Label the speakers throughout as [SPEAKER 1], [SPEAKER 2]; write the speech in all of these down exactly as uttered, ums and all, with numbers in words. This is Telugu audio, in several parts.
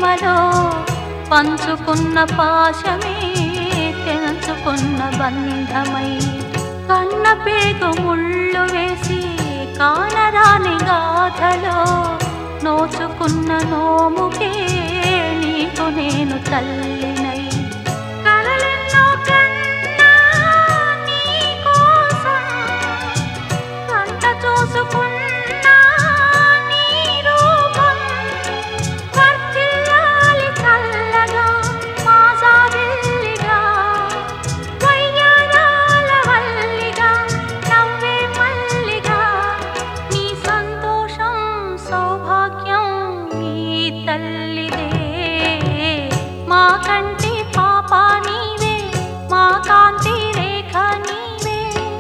[SPEAKER 1] ప్రేమలో పంచుకున్న పాశమే తెంచుకున్న బంధమై కన్న పేగు ముళ్ళు వేసి కానరాని గాథలో నోచుకున్న నోముకే నీకు నేను తల్లినై కలలెన్నో కన్నా నీ కోసం కంట చూసుకున్నా నీ రూపం వర్ధిల్లాలి చల్లగా మా జాబిల్లిగా వయ్యారాల వల్లిగా నవ్వే మల్లిగా నీ సంతోషం సౌభాగ్యం నీ తల్లిదే మా కంటి పాప నీవే మా కాంతి రేఖ నీవే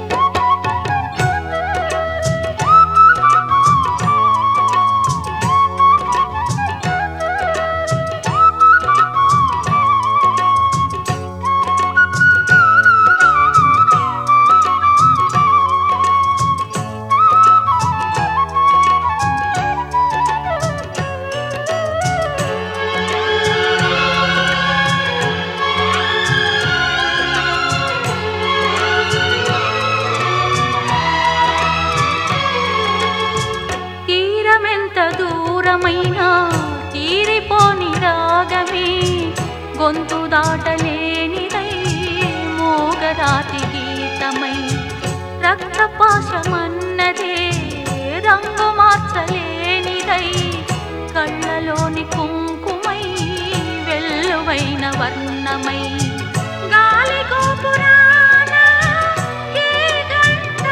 [SPEAKER 1] తీరమెంత దూరమైనా తీరిపోని రాగమే గొంతు దాటలేనిదై మోగరాతి గీతమై రక్తపాశమన్నదే రంగు మార్చలేనిదై కళ్ళలోని కుంకుమై వెల్లువైన వర్ణమై గాలి గోపురాన ఏ గంట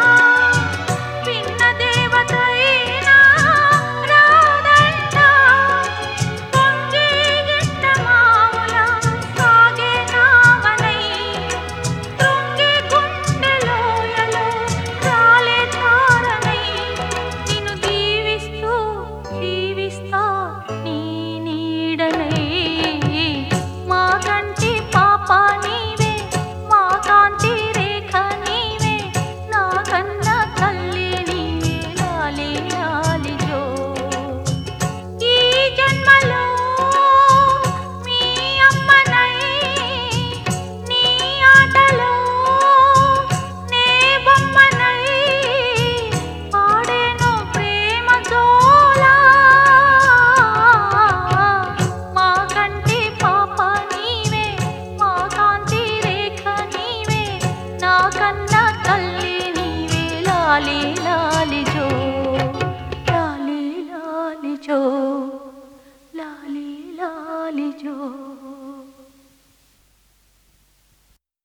[SPEAKER 1] విన్న దేవతైనా రాదంట పొంగే గిట్ట మావుల సాగే నావనై తృంగే గుండె లోయలో రాలే ధారణై నిన్ను దీవిస్తూ జీవిస్తా నీ నీడనై మా కంటి పాప నీవే మా కాంతి రేఖ నీవే నా కన్న తల్లి నీవే లాలి లాలి జో ఈ జన్మలో మీ అమ్మనై నీ ఆటలో నే బొమ్మనై పాడేను ప్రేమ జోలా మా కంటి పాప నీవే మా కాంతి రేఖ నీవే నా కన్న తల్లి నీవే లాలి లాలి జో లాలి లాలి జో లాలి లాలి జో